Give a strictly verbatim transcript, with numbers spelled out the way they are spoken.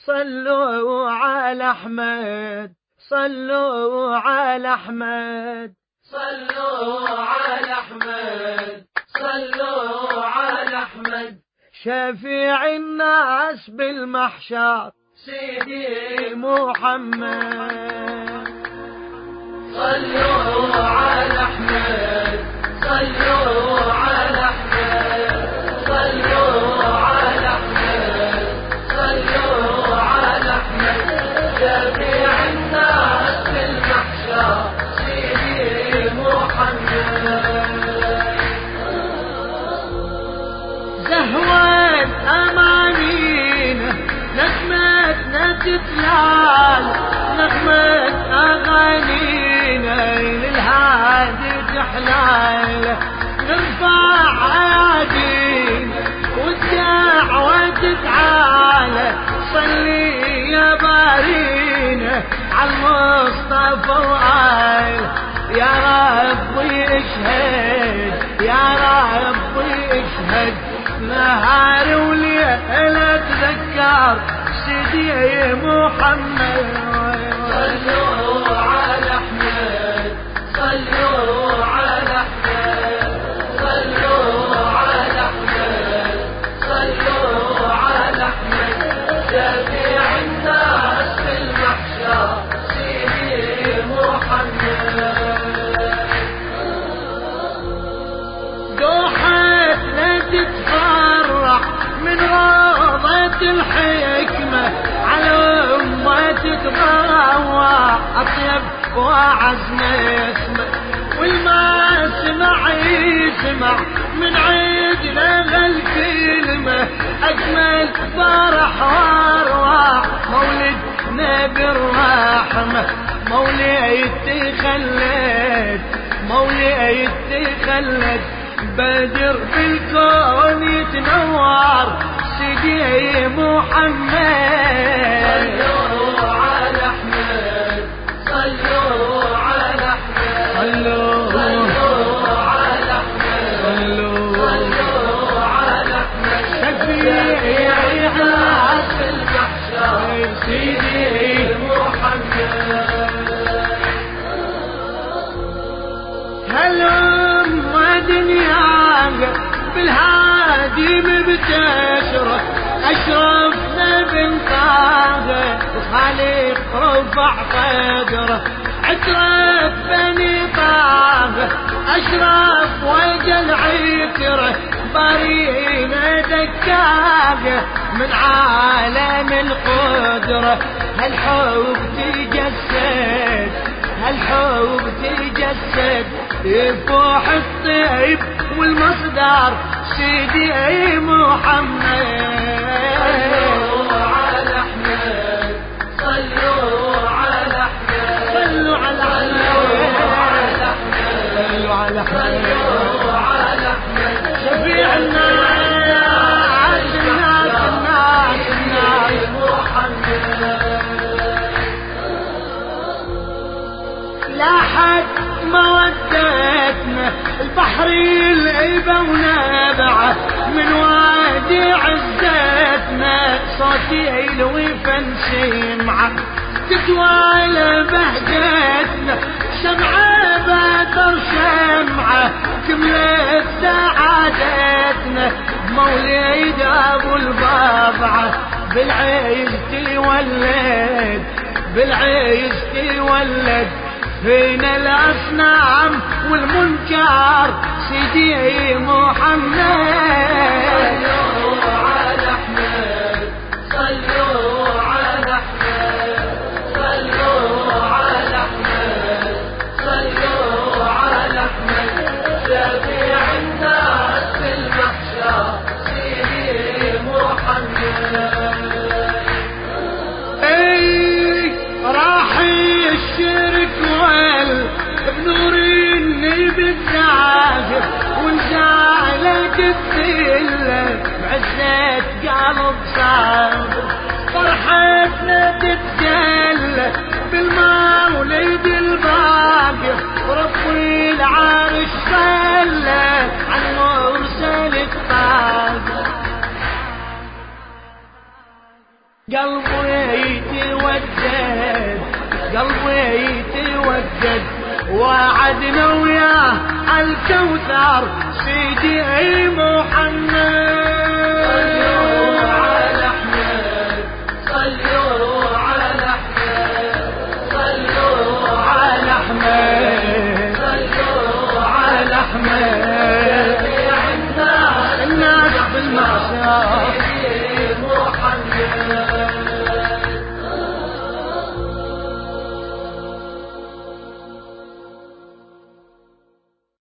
صلوا على أحمد صلوا على أحمد صلوا على أحمد صلوا على أحمد شفيع الناس بالمحشر سيدي محمد. صلوا على أحمد صلوا على أحمد صلوا على أحمد صلوا على أحمد شفيع الناس بالمحشر سيدي محمد. زهوان أمانينا نغمتنا تتلال نغمة أغانينا للهادي تحلال نرفع عادين والدعوة تتعالى صلي يا بارينا عالمصطفى وآل يا ربي اشهد يا ربي اشهد نهار وليل اتذكر سيدي محمد. صلوا على أحمد صلوا على أحمد صلوا على أحمد صلوا على أحمد شفيع الناس في المحشر سيدي محمد. دوحتنا تتفرح من روضة الحكمة على أمة تتضوى أطيب وعزم اسمه والما سمع يسمع من عيدنا هالكلمة أجمل فرح واروع مولد نبي الرحمة مولد تخلد مولد تخلد بدر بالكون يتنور سيدي محمد. صلوا على أحمد صلوا على أحمد صلوا على أحمد صلوا على أحمد شفيع الناس في المحشر سيدي محمد. هلما دنياك بالهادي مبتشرة أشرفنا بنطاقه الخالق رفع قدره عترة بني طاقه أشرف وجل عتره برينا دكاقه من عالم القدرة هالحب تجسد هالحب تجسد يفوح الطيب والمصدر سيدي محمد. صلوا على أحمد صلوا على أحمد صلوا على صلوا على أحمد صلوا على أحمد شفيع الناس الناس الناس الناس محمد. لاحت مودتنا البحر العيبة ونبعه من وادي عزتنا صوتي يلوي فنسمعه تتوالى بهجتنا شمعة بدر شمعة كملت سعادتنا مولد ابو البضعة بالعيش تولد بالعيش تولد فينا الأصنام والمنكر سيدي محمد. صلوا على أحمد صلوا على أحمد صلوا على أحمد صلوا على أحمد شفيع الناس في المحشر سيدي محمد. اي راح الشرك بنور النبي الزاهر وانزالت الذلة بعزة قلب صابر فرحتنا تتجلى بالمولد الباقر ربي العرش صلى عن مرسل الطاقر قلبي يتوجد قلبي يتوجد وعدنا وياه الكوثر سيدي محمد.